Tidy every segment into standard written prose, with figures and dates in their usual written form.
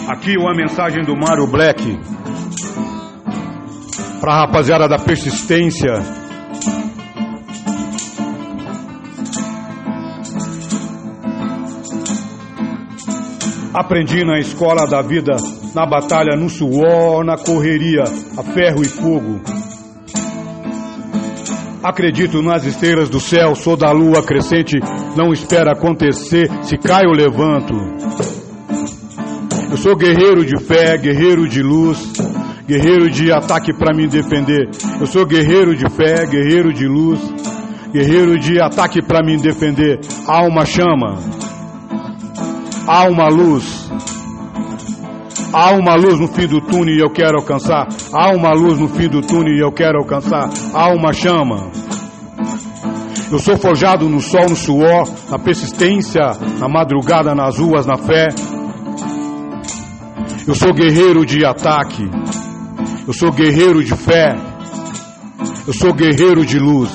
Aqui uma mensagem do Mário Black pra rapaziada da persistência. Aprendi na escola da vida, na batalha, no suor, na correria, a ferro e fogo. Acredito nas estrelas do céu, sou da lua crescente, não espero acontecer, se cai eu levanto. Eu sou guerreiro de fé, guerreiro de luz, guerreiro de ataque pra me defender. Eu sou guerreiro de fé, guerreiro de luz, guerreiro de ataque pra me defender. Há uma chama, há uma luz, há uma luz no fim do túnel e eu quero alcançar. Há uma luz no fim do túnel e eu quero alcançar. Há uma chama. Eu sou forjado no sol, no suor, na persistência, na madrugada, nas ruas, na fé. Eu sou guerreiro de ataque. Eu sou guerreiro de fé. Eu sou guerreiro de luz.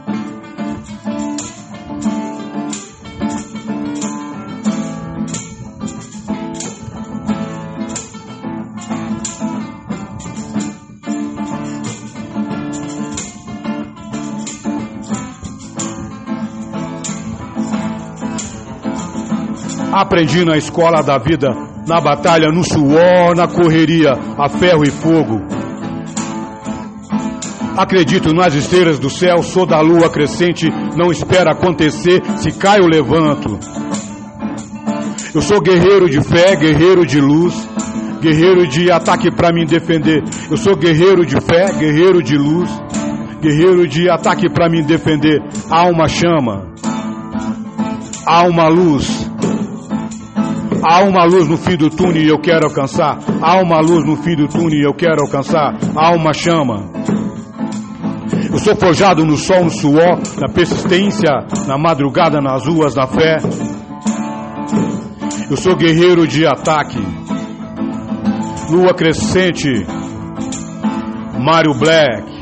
Aprendi na escola da vida, na batalha, no suor, na correria, a ferro e fogo. Acredito nas estrelas do céu, sou da lua crescente, não espero acontecer, se cai eu levanto. Eu sou guerreiro de fé, guerreiro de luz, guerreiro de ataque pra me defender. Eu sou guerreiro de fé, guerreiro de luz, guerreiro de ataque pra me defender. Há uma chama, há uma luz. Há uma luz no fim do túnel e eu quero alcançar. Há uma luz no fim do túnel e eu quero alcançar. Há uma chama. Eu sou forjado no sol, no suor, na persistência, na madrugada, nas ruas, na fé. Eu sou guerreiro de ataque. Lua crescente. Mário Black.